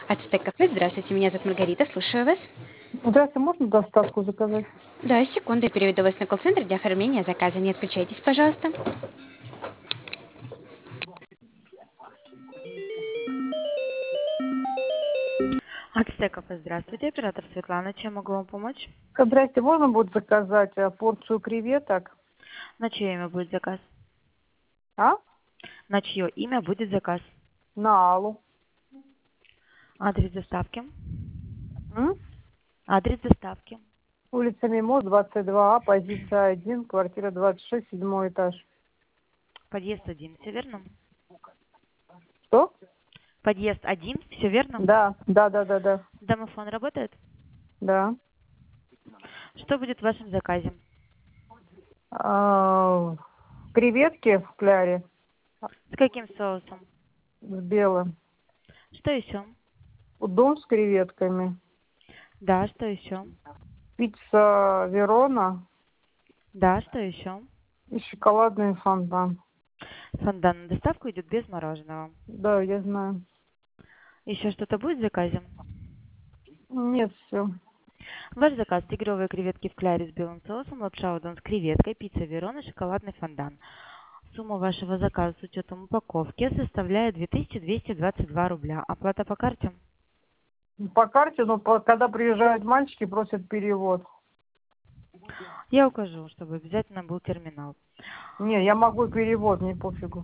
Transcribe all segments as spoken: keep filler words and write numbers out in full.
Ацтек кафе, здравствуйте, меня зовут Маргарита, слушаю вас. Здравствуйте, можно доставку заказать? Да, секунду, я переведу вас на колл-центр для оформления заказа. Не отключайтесь, пожалуйста. Ацтек кафе, здравствуйте, оператор Светлана, чем могу вам помочь? Здрасте, можно будет заказать э, порцию креветок? На чье имя будет заказ? А? На чье имя будет заказ? На Аллу. Адрес доставки? М? Адрес доставки. Улица Мимоз, двадцать два А, позиция один, квартира двадцать шесть, седьмой этаж. Подъезд один, все верно? Что? Подъезд один, все верно? Да, да, да, да, да. Домофон работает? Да. Что будет в вашем заказе? А, креветки в кляре С каким соусом? с белым. Что еще? Удон с креветками. Да, что еще? Пицца Верона Да, что еще? и шоколадный фондан. Фондан на доставку идет без мороженого. Да, я знаю. Еще что-то будет в заказе? Нет, все. Ваш заказ: тигровые креветки в кляре с белым соусом, лапша удон с креветкой, пицца Верона, шоколадный фондан. Сумма вашего заказа с учетом упаковки составляет две тысячи двести двадцать два рубля. Оплата по карте? По карте, но по- когда приезжают мальчики, просят перевод. Я укажу, чтобы обязательно был терминал. Не, я могу и перевод, мне пофигу.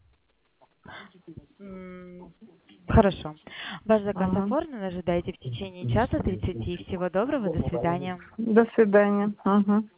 М, Хорошо. Ваш заказ Ага. оформлен, ожидайте в течение часа тридцати. Всего доброго, до свидания. До свидания. Ага.